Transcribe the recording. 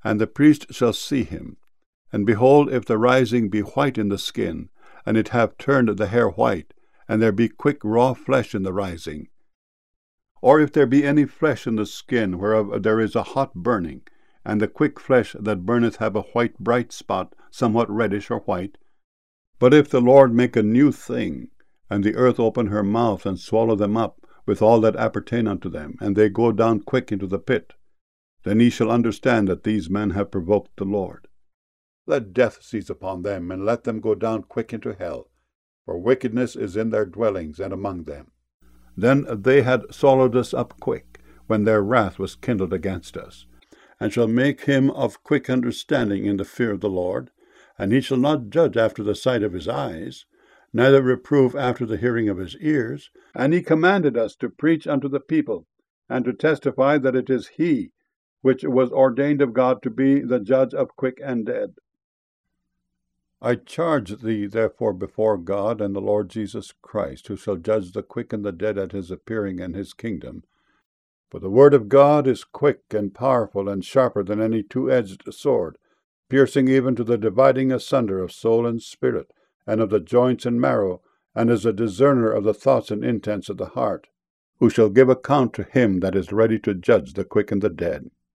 And the priest shall see him. And behold, if the rising be white in the skin, and it have turned the hair white, and there be quick raw flesh in the rising, or if there be any flesh in the skin whereof there is a hot burning, and the quick flesh that burneth have a white bright spot, somewhat reddish or white, but if the Lord make a new thing, and the earth open her mouth and swallow them up with all that appertain unto them, and they go down quick into the pit, then ye shall understand that these men have provoked the Lord. Let death seize upon them, and let them go down quick into hell, for wickedness is in their dwellings and among them. Then they had swallowed us up quick, when their wrath was kindled against us, and shall make him of quick understanding in the fear of the Lord, and he shall not judge after the sight of his eyes, neither reprove after the hearing of his ears. And he commanded us to preach unto the people, and to testify that it is he which was ordained of God to be the judge of quick and dead. I charge thee, therefore, before God and the Lord Jesus Christ, who shall judge the quick and the dead at his appearing in his kingdom. For the word of God is quick and powerful and sharper than any two-edged sword, piercing even to the dividing asunder of soul and spirit, and of the joints and marrow, and is a discerner of the thoughts and intents of the heart, who shall give account to him that is ready to judge the quick and the dead.